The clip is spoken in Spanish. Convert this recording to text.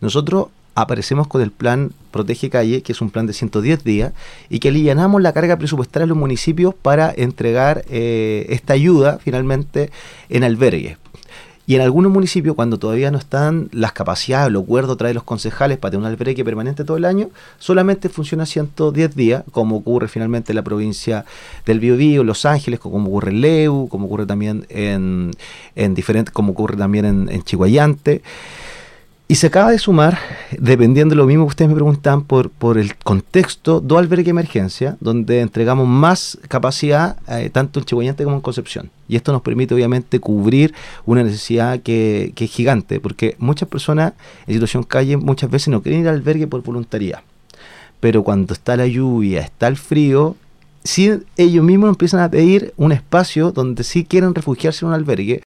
nosotros aparecemos con el plan Protege Calle, que es un plan de 110 días, y que alivianamos la carga presupuestaria a los municipios para entregar esta ayuda finalmente en albergues. Y en algunos municipios, cuando todavía no están las capacidades, los acuerdos trae los concejales para tener un albergue permanente todo el año, solamente funciona 110 días, como ocurre finalmente en la provincia del Biobío, Los Ángeles, como ocurre en Leu, como ocurre también en diferentes, como ocurre también en Chiguayante. Y se acaba de sumar, dependiendo de lo mismo que ustedes me preguntan, por el contexto, 2 albergues de emergencia, donde entregamos más capacidad, tanto en Chiguayante como en Concepción. Y esto nos permite, obviamente, cubrir una necesidad que es gigante, porque muchas personas en situación calle muchas veces no quieren ir al albergue por voluntariedad. Pero cuando está la lluvia, está el frío, sí, ellos mismos empiezan a pedir un espacio donde sí quieren refugiarse en un albergue,